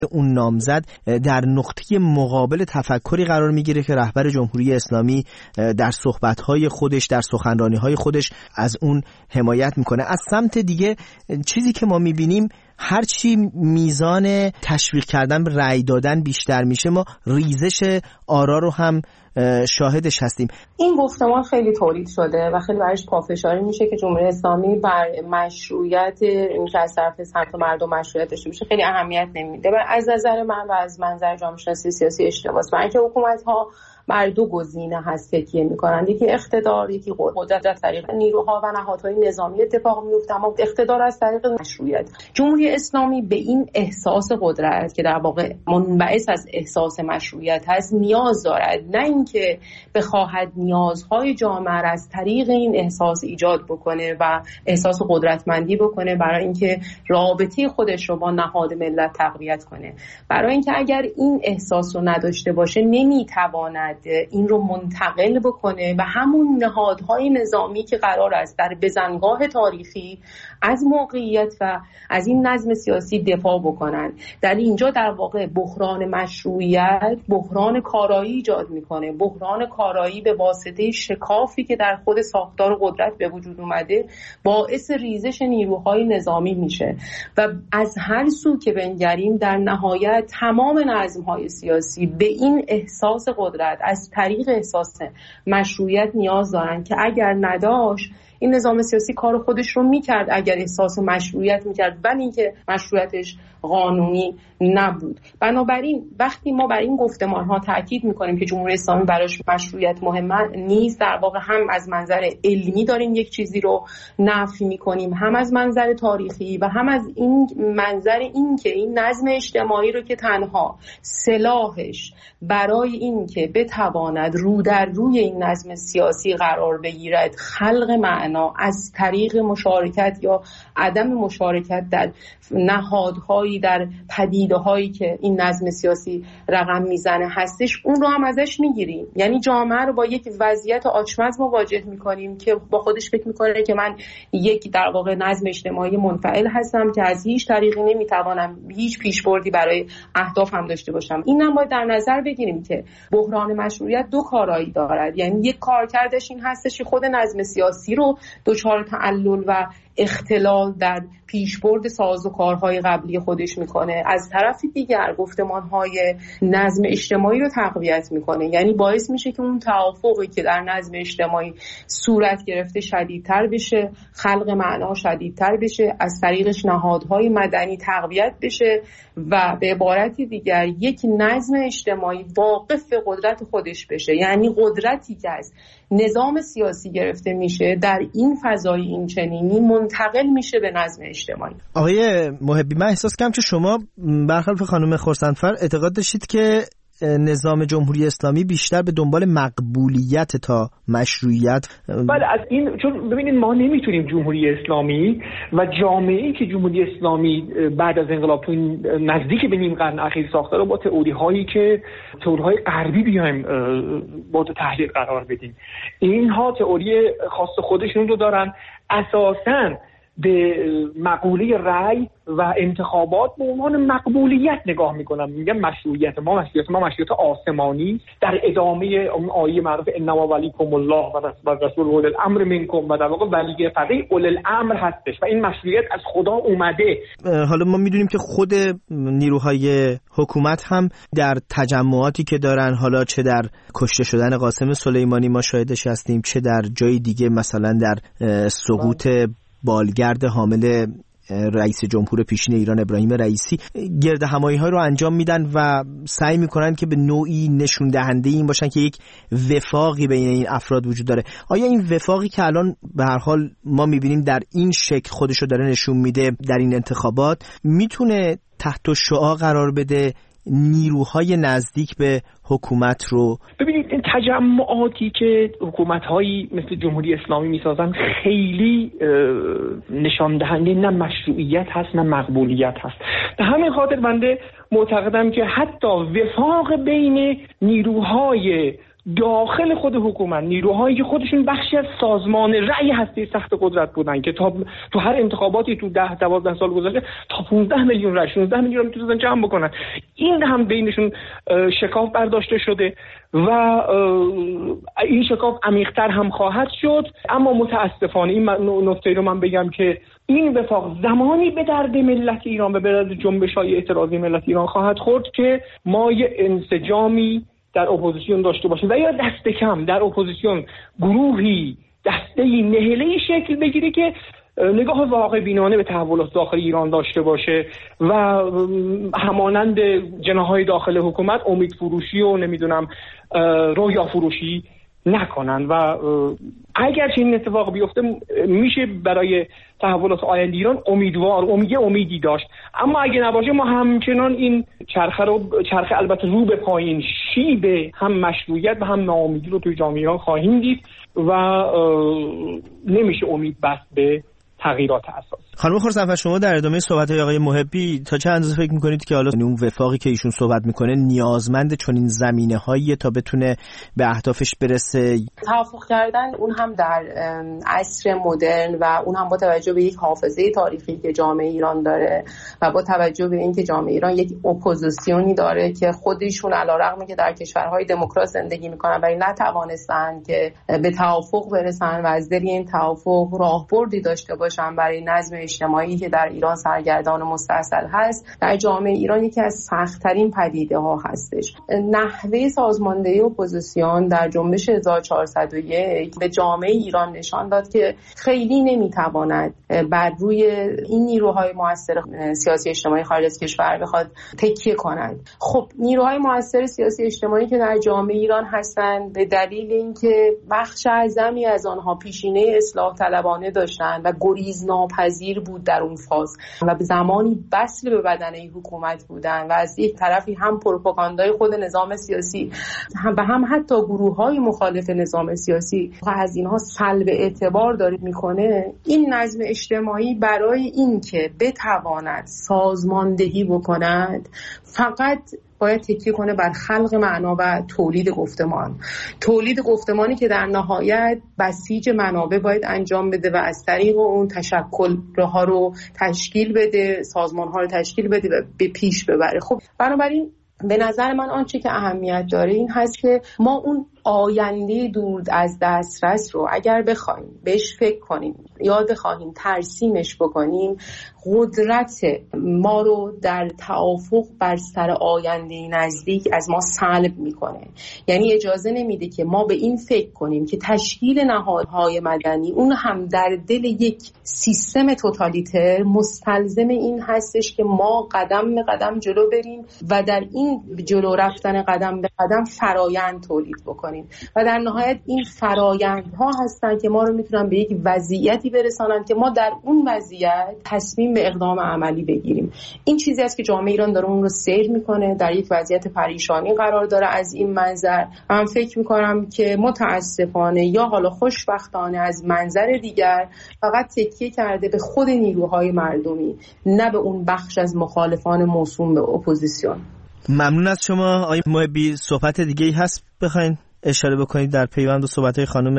اون نامزد در نقطه مقابل تفکری قرار میگیره که رهبر جمهوری اسلامی در صحبت‌های خودش، در سخنرانی‌های خودش از اون حمایت میکنه. از سمت دیگه چیزی که ما میبینیم هرچی میزان تشویق کردن به رأی دادن بیشتر میشه، ما ریزش آرا رو هم شاهدش هستیم. این گفتمان خیلی تولید شده و خیلی برش پافشاری میشه که جمهوری اسلامی بر مشروعیت اینکه از طرف سمت مردم مشروعیت داشته باشه خیلی اهمیت نمیده. و از نظر من و از منظر جامعه شناسی سیاسی اشتباهه، برای اینکه حکومت‌ها بر دو گزینه هست تکیه میکنند، یکی اقتدار، یکی قدرت. از طریق نیروها و نهادهای نظامی اتفاق میفته، اما اقتدار از طریق مشروعیت. جمهوری اسلامی به این احساس قدرت که در واقع منبعث از احساس مشروعیت هست نیاز دارد، نه اینکه بخواهد نیازهای جامعه از طریق این احساس ایجاد بکنه و احساس قدرتمندی بکنه برای اینکه رابطه خودش رو با نهاد ملت تقویت کنه. برای اینکه اگر این احساس رو نداشته باشه نمیتواند این رو منتقل بکنه و همون نهادهای نظامی که قرار است در بزنگاه تاریخی از موقعیت و از این نظم سیاسی دفاع بکنن. در اینجا در واقع بحران مشروعیت بحران کارایی ایجاد میکنه. بحران کارایی به واسطه شکافی که در خود ساختار قدرت به وجود اومده باعث ریزش نیروهای نظامی میشه و از هر سو که بنگریم در نهایت تمام نظمهای سیاسی به این احساس قدرت از طریق احساس مشروعیت نیاز دارن که اگر نداشت این نظام سیاسی کار خودش رو میکرد اگر احساس مشروعیت میکرد، ولی اینکه مشروعیتش قانونی نبود. بنابراین وقتی ما بر این گفتمان ها تاکید میکنیم که جمهوری اسلامی براش مشروعیت مهم نیست، در واقع هم از منظر علمی داریم یک چیزی رو نفی میکنیم، هم از منظر تاریخی و هم از این منظر این که این نظم اجتماعی رو که تنها سلاحش برای این که بتواند رو در روی این نظم سیاسی قرار بگیرد خلق معنا از طریق مشارکت یا عدم مشارکت در نهادهایی، در پدیده‌هایی که این نظم سیاسی رقم میزنه هستش، اون رو هم ازش میگیریم. یعنی جامعه رو با یک وضعیت آچمز مواجه میکنیم که با خودش فکر میکنه که من یک در واقع نظم اجتماعی منفعل هستم که از هیچ طریقی نمیتوانم هیچ پیشبردی برای اهدافم داشته باشم. اینم باید در نظر بگیریم که بحران مشروعیت دو کارایی دارد. یعنی یک کارکردش این هستش که خود نظم سیاسی رو دچار تعلل و اختلال در پیشبرد سازوکارهای قبلی خودش میکنه، از طرف دیگر گفتمانهای نظم اجتماعی رو تقویت میکنه. یعنی باعث میشه که اون توافقی که در نظم اجتماعی صورت گرفته شدیدتر بشه، خلق معنا شدیدتر بشه، از طریقش نهادهای مدنی تقویت بشه و به عبارتی دیگر یک نظم اجتماعی واقف به قدرت خودش بشه. یعنی قدرتی که از نظام سیاسی گرفته میشه در این فضای این چنینی منتقل میشه به نظم اجتماعی. آقای محبی، من احساس کنم که شما برخلاف خانم خرسندفر اعتقاد داشتید که نظام جمهوری اسلامی بیشتر به دنبال مقبولیت تا مشروعیت. بله، از این چون ببینید ما نمیتونیم جمهوری اسلامی و جامعه‌ای که جمهوری اسلامی بعد از انقلاب تو نزدیک به نیم قرن اخیر ساخته رو با تئوری‌هایی که تئوری‌های غربی بیایم مورد تحلیل قرار بدیم. اینها تئوری خاص خودشون رو دارن، اساساً به مقوله رأی و انتخابات به عنوان مقبولیت نگاه میکنم. میگم مشروعیت ما مشروعیت آسمانی در ادامه اون آیه معروف انما ولیکم الله و رسول اول الامر منکم و در واقع ولی فقیه اول الامر هستش و این مشروعیت از خدا اومده. حالا ما میدونیم که خود نیروهای حکومت هم در تجمعاتی که دارن، حالا چه در کشته شدن قاسم سلیمانی ما شاهدش هستیم، چه در جای دیگه مثلا در سقوط بالگرد حامل رئیس جمهور پیشین ایران ابراهیم رئیسی، گرد همایی ها رو انجام میدن و سعی میکنن که به نوعی نشون دهنده این باشن که یک وفاقی بین این افراد وجود داره. آیا این وفاقی که الان به هر حال ما میبینیم در این شکل خودشو داره نشون میده در این انتخابات، میتونه تحت شعاع قرار بده نیروهای نزدیک به حکومت رو؟ ببینید این تجمعاتی که حکومت‌هایی مثل جمهوری اسلامی میسازن خیلی نشان دهنده نه مشروعیت هست نه مقبولیت هست. به همین خاطر بنده معتقدم که حتی وفاق بین نیروهای داخل خود حکومت نیروهایی که خودشون بخشی از سازمان رأی هسته سخت قدرت بودن که تا تو هر انتخاباتی تو 10-12 سال گذشته تا 15 میلیون رأی 16 میلیون میتونن جمع بکنن، این هم بینشون شکاف برداشته شده و این شکاف عمیق‌تر هم خواهد شد. اما متاسفانه این نکته رو من بگم که این وفاق زمانی به درد ملت ایران و به درد جنبش‌های اعتراضی ملت ایران خواهد خورد که ما یه انسجامی در اپوزیسیون داشته باشیم و یا دست کم در اپوزیسیون گروهی دسته‌ای نهله‌ای شکل بگیره که نگاه واقع بینانه به تحولات داخل ایران داشته باشه و همانند جناح‌های داخل حکومت امید فروشی و نمیدونم رویا فروشی نکنن و اگر چنین اتفاق بیفته میشه برای تحولات آینده ایران امیدی داشت. اما اگه نباشه ما همچنان این چرخه البته رو به پایین شیب هم مشروعیت و هم ناامیدی رو توی جامعه ایران خواهیم دید و نمیشه امید بست به تغییرات اساسی. خانم خورسندفر، شما در ادامه صحبت‌های آقای محبی تا چه اندازه فکر می‌کنید که حالا اون وفاقی که ایشون صحبت می‌کنه نیازمند چنین زمینه‌هایی تا بتونه به اهدافش برسه؟ توافق کردن اون هم در عصر مدرن و اون هم با توجه به یک حافظه تاریخی که جامعه ایران داره و با توجه به اینکه جامعه ایران یک اپوزیسیونی داره که خودشون علیرغم که در کشورهای دموکرات زندگی می‌کنن ولی نتوانستن که به توافق برسن و از دل این توافق راهبردی داشته باشن برای نظم اجتماعی که در ایران سرگردان و مستاصل هست، در جامعه ایران یکی از سخت‌ترین پدیده‌ها هستش. نحوه سازماندهی اپوزیسیون در جنبش 1401 به جامعه ایران نشان داد که خیلی نمیتواند بر روی این نیروهای مؤثر سیاسی اجتماعی خارج از کشور بخواد تکیه کند. خب نیروهای مؤثر سیاسی اجتماعی که در جامعه ایران هستند به دلیل اینکه بخش اعظمی از آنها پیشینه اصلاح طلبانه داشتند و گریز ناپذیر بود در اون فاز و به زمانی وصل به بدنه حکومت بودن و از یک طرفی هم پروپاگاندای خود نظام سیاسی و هم حتی گروه‌های مخالف نظام سیاسی از اینها سلب اعتبار داره میکنه. این نظم اجتماعی برای اینکه بتواند سازماندهی بکند فقط باید تکیه کنه بر خلق معنا و تولید گفتمانی که در نهایت بسیج منابع باید انجام بده و از طریق اون تشکل‌ها رو تشکیل بده، سازمان‌ها رو تشکیل بده و به پیش ببره. خب بنابراین به نظر من آنچه که اهمیت داره این هست که ما اون آینده دور از دسترس رو اگر بخوایم بهش فکر کنیم، یاد خواهیم ترسیمش بکنیم، قدرت ما رو در توافق بر سر آینده نزدیک از ما سلب میکنه. یعنی اجازه نمیده که ما به این فکر کنیم که تشکیل نهادهای مدنی اون هم در دل یک سیستم توتالیتر مستلزم این هستش که ما قدم به قدم جلو بریم و در این جلو رفتن قدم به قدم فرایند تولید بکنیم و در نهایت این فرایندها هستن که ما رو میتونن به یک وضعیتی برسانن که ما در اون وضعیت تصمیم به اقدام عملی بگیریم. این چیزی است که جامعه ایران داره اون رو سیر میکنه، در یک وضعیت پریشانی قرار داره از این منظر. من فکر میکنم که متاسفانه یا حالا خوشبختانه از منظر دیگر فقط تکیه کرده به خود نیروهای مردمی، نه به اون بخش از مخالفان موسوم به اپوزیسیون. ممنون از شما آقای محبی. صحبت دیگه‌ای هست بخواید اشاره بکنید در پیوند و صحبت‌های خانم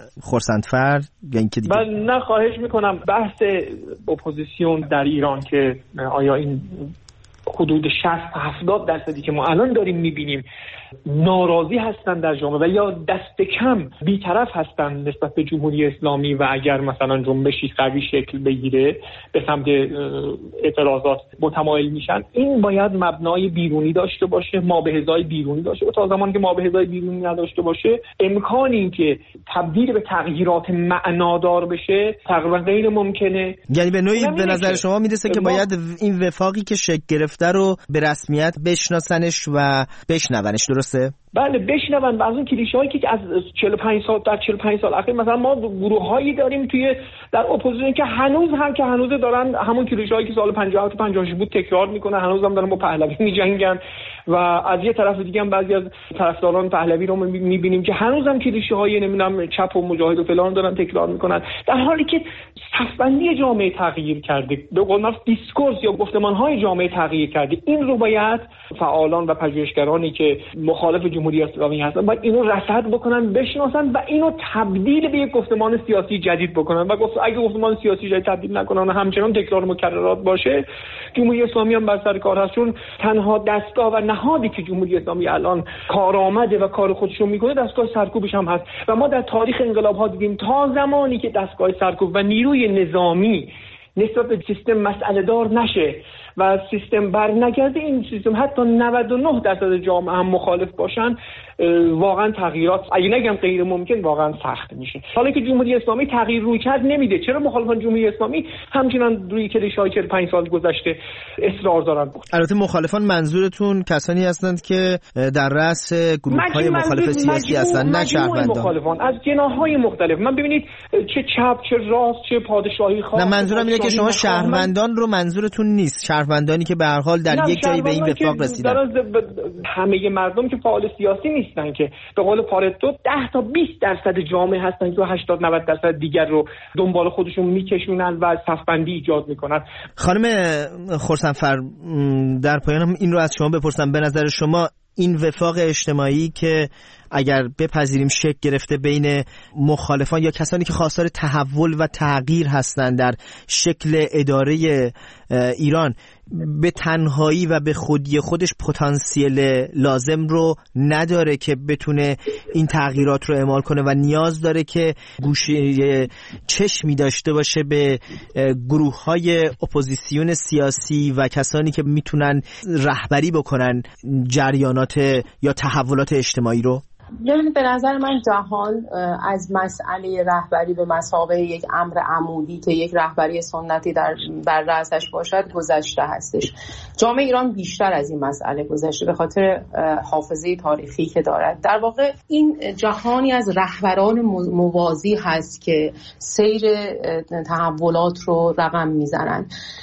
خورسندفر یا اینکه دیگه؟ من نه، خواهش میکنم. بحث اپوزیسیون در ایران که آیا این حدود 60-70% که ما الان داریم میبینیم ناراضی هستن در جامعه و یا دست کم بی‌طرف هستن نسبت به جمهوری اسلامی و اگر مثلا جنبشی قوی شکل بگیره به سمت اعتراضات متمایل میشن، این باید مبنای بیرونی داشته باشه، مابحث‌های بیرونی داشته باشه. تا زمانی که مابحث‌های بیرونی نداشته باشه امکان این که تبدیل به تغییرات معنادار بشه تقریبا غیر ممکنه. یعنی به نوعی به نظر شما میرسه که باید این وفاقی که شکل گرفته رو به رسمیت بشناسنش و بشنونش، درسته؟ بله بشنون و از اون کلیشه‌هایی که از 45 سال اخیر مثلا ما گروه‌هایی داریم توی در اپوزیسیون که هنوز دارن همون کلیشه‌هایی که سال 57 و 56 بود تکرار میکنن، هنوز هم دارن با پهلوی میجنگن و از یه طرف دیگه هم بعضی از طرفداران پهلوی رو می‌بینیم که هنوزم کلیشه‌های نمیدونم چپ و مجاهد و فلان دارن تکرار میکنن، در حالی که صف‌بندی جامعه تغییر کرده، به قول معروف دیسکورس یا گفتمان‌های جامعه تغییر کرده. این رو باید فعالان و پژوهشگرانی که مخالف جمهوری اسلامی هستن باید اینو رصد بکنن، بشناسن و اینو تبدیل به یک گفتمان سیاسی جدید بکنن و اگه گفتمان سیاسی جدید تبدیل نکنن و همچنان تکرار مکررات باشه، جمهوری اسلامی هم بر سر کار هست. چون تنها دستگاه و نهادی که جمهوری اسلامی الان کارآمده و کار خودش رو میکنه دستگاه سرکوبش هم هست و ما در تاریخ انقلاب‌ها دیدیم تا زمانی که دستگاه سرکوب و نیروی نظامی نسبت به سیستم مسئله دار نشه و سیستم بر نگرده، این سیستم حتی 99% جامعه هم مخالف باشن، واقعا تغییرات اگه نگم غیر ممکن واقعا سخت میشه. حالا که جمهوری اسلامی تغییر روی کرد نمیده، چرا مخالفان جمهوری اسلامی همچنان روی کلیشه‌های 45 سال گذشته اصرار دارن بود؟ البته مخالفان منظورتون کسانی هستند که در رأس گروه‌های مخالف سیاسی هستند، نه شهروندان. مخالفان از جناح‌های مختلف. من ببینید چه چپ چه راست چه پادشاهی خواه. نه منظورم اینه که شما شهروندان رو منظورتون نیست، شهروندانی که به هر حال در یک جایی به این وفاق رسیدن. همه مردم که فعال سیاسی نیستن که به قول پارتو 10 تا 20% جامعه هستن که 80-90% دیگر رو دنبال خودشون میکشونن و صفبندی ایجاد میکنن. خانم خرسندفر، در پایان این رو از شما بپرسم، به نظر شما این وفاق اجتماعی که اگر بپذیریم شکل گرفته بین مخالفان یا کسانی که خواستار تحول و تغییر هستند در شکل اداره ایران، به تنهایی و به خودی خودش پتانسیل لازم رو نداره که بتونه این تغییرات رو اعمال کنه و نیاز داره که گوشه چشمی داشته باشه به گروه‌های اپوزیسیون سیاسی و کسانی که میتونن رهبری بکنن جریانات یا تحولات اجتماعی رو؟ یعنی به نظر من جهان از مسئله رهبری به مثابه یک امر عمودی که یک رهبری سنتی در رأسش باشد گذشته هستش. جامعه ایران بیشتر از این مسئله گذشته به خاطر حافظه تاریخی که دارد. در واقع این جهانی از رهبران موازی هست که سیر تحولات رو رقم میزنن.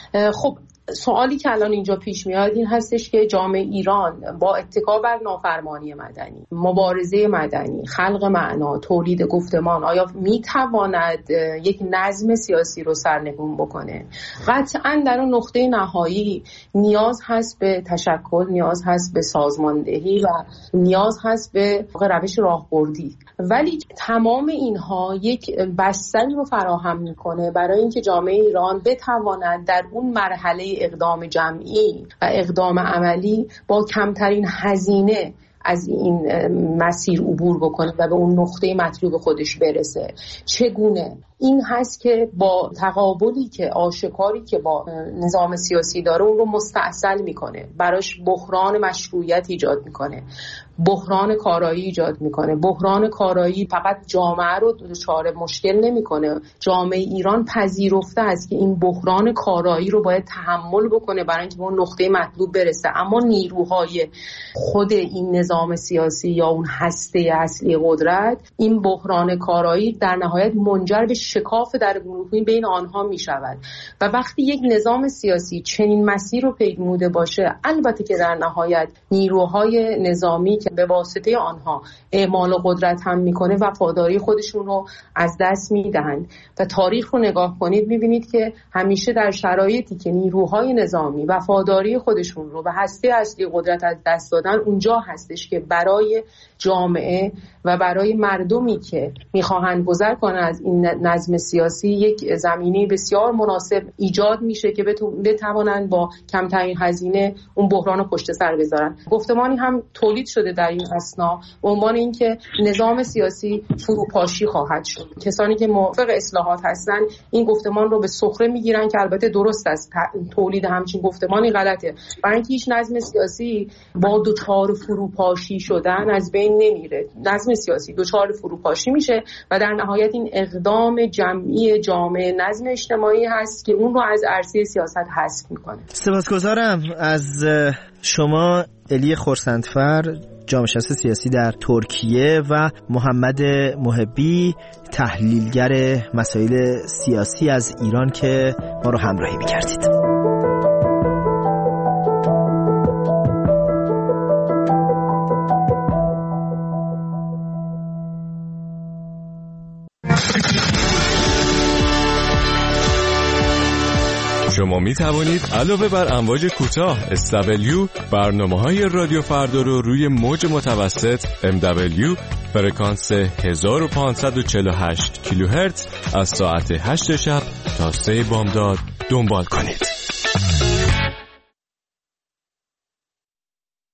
خب سوالی که الان اینجا پیش میاد این هستش که جامعه ایران با اتکا بر نافرمانی مدنی، مبارزه مدنی، خلق معنا، تولید گفتمان آیا میتواند یک نظم سیاسی رو سرنگون بکنه؟ قطعاً در اون نقطه نهایی نیاز هست به تشکل، نیاز هست به سازماندهی و نیاز هست به روش راهبردی، ولی تمام اینها یک بستری رو فراهم میکنه برای اینکه جامعه ایران بتواند در اون مرحله اقدام جمعی و اقدام عملی با کمترین هزینه از این مسیر عبور بکنه و به اون نقطه مطلوب خودش برسه. چگونه؟ این هست که با تقابلی که آشکاری که با نظام سیاسی داره اون رو مستعصل میکنه، براش بحران مشروعیت ایجاد میکنه، بحران کارایی ایجاد میکنه. بحران کارایی فقط جامعه رو دچار مشکل نمیکنه، جامعه ایران پذیرفته است که این بحران کارایی رو باید تحمل بکنه برای اینکه به اون نقطه مطلوب برسه. اما نیروهای خود این نظام سیاسی یا اون هسته اصلی قدرت این بحران کارایی در نهایت منجر به شکاف در گروهی بین آنها می شود و وقتی یک نظام سیاسی چنین مسیر رو پیموده باشه، البته که در نهایت نیروهای نظامی که به واسطه آنها اعمال قدرت هم میکنه وفاداری خودشون رو از دست میدهند و تاریخ رو نگاه کنید میبینید که همیشه در شرایطی که نیروهای نظامی وفاداری خودشون رو به هسته اصلی قدرت از دست دادن، اونجا هستش که برای جامعه و برای مردمی که میخواهند گذر کنن از این نظم سیاسی یک زمینه بسیار مناسب ایجاد میشه که بتوانند با کمترین هزینه اون بحران رو پشت سر بذارن. گفتمانی هم تولید شده در این اسنا به عنوان اینکه نظام سیاسی فروپاشی خواهد شد. کسانی که موافق اصلاحات هستن این گفتمان رو به سخره میگیرن که البته درست است، تولید همچین گفتمانی غلطه، برای اینکه هیچ نظم سیاسی با دچار فروپاشی شدن از بین نمیره. نظم سیاسی دچار فروپاشی میشه و در نهایت این اقدام جمعی جامعه نظم اجتماعی هست که اون رو از عرصه سیاست حذف میکنه. سپاسگزارم از شما الی خرسندفر، جامعه شناس سیاسی در ترکیه، و محمد محبی، تحلیلگر مسائل سیاسی از ایران که ما رو همراهی می‌کردید. می توانید علاوه بر امواج کوتاه SW برنامه‌های رادیو فردا رو روی موج متوسط MW فرکانس 1548 کیلوهرتز از ساعت 8 شب تا 3 بامداد دنبال کنید.